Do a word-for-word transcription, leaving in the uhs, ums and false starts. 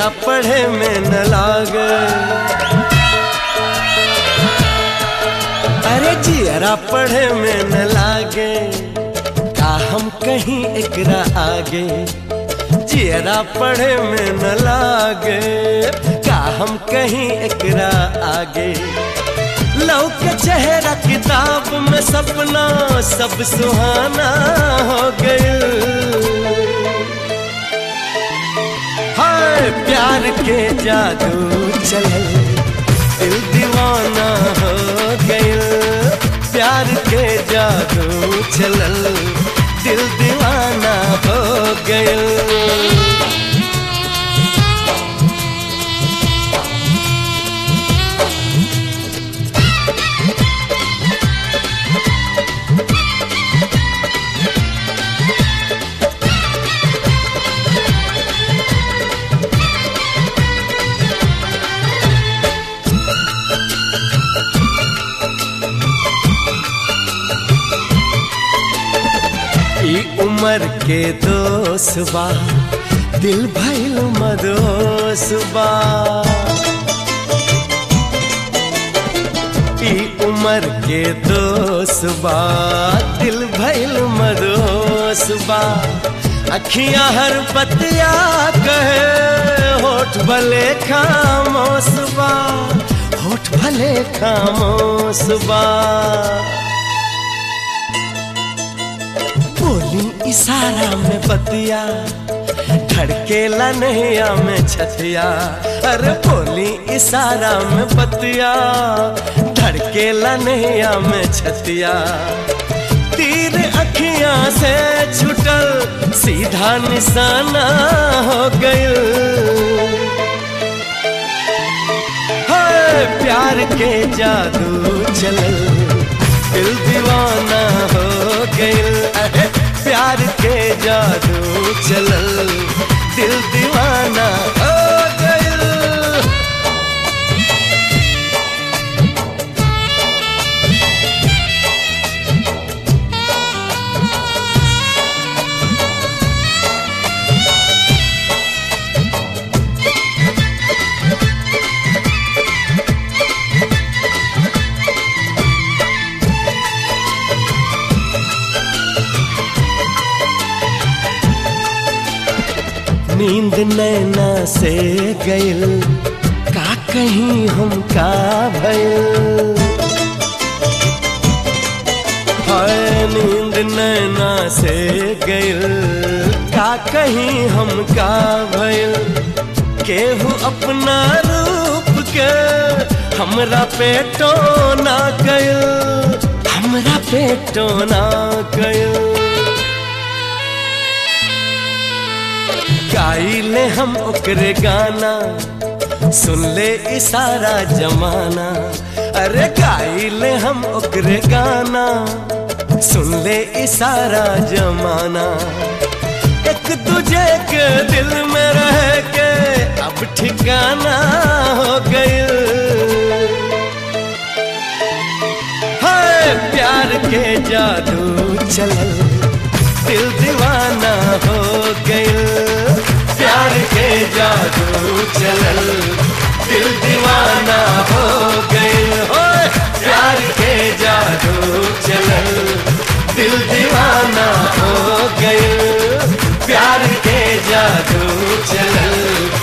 जियरा पढ़े में न लागे, अरे जियरा पढ़े में न लागे, का हम कहीं एकरा आगे। जियरा पढ़े में न लागे, का हम कहीं एकरा आगे। लौके चेहरा किताब में सपना सब सुहाना हो गए। हाय प्यार के जादू चलल, दिल दीवाना हो गए। प्यार के जादू चलल, दिल दीवाना हो गए। उमर के दोस्त बा, दिल भइल मदोस बा। ई उमर के दोस्त बा, दिल भइल मदोस बा। अखियां हर बतिया कहे, होठ भले खामोश बा, होठ भले खामोश बा। बोली इशारा में बतिया, धड़केला नैया में छतिया। अरे बोली इशारा में बतिया, धड़केला नैया में छतिया। तीर अखियां से छुटल, सीधा निशाना हो गए। हाय प्यार के जादू चलल, दिल दीवाना हो गए। प्यार के जादू चलल, दिल दीवाना हो गए। नींद नैना से गइल, का कहीं हम का भइल। हाय नींद नैना से गइल, का कहीं हम का भइल। केहू अपना रूप के हमरा पेटो ना गइल, हमरा पेटो ना गइल। गाइले हम ओकरे गाना, सुन ले इशारा जमाना। अरे गाइले हम ओकरे गाना, सुन ले इशारा जमाना। एक दूजे के दिल में रह के अब ठिकाना हो गए। हाय प्यार के जादू चलल, दिल दीवाना हो गए। प्यार के जादू चलल, दिल दीवाना हो गए। हो प्यार के जादू चलल, दिल दीवाना हो गए। प्यार के जादू चलल,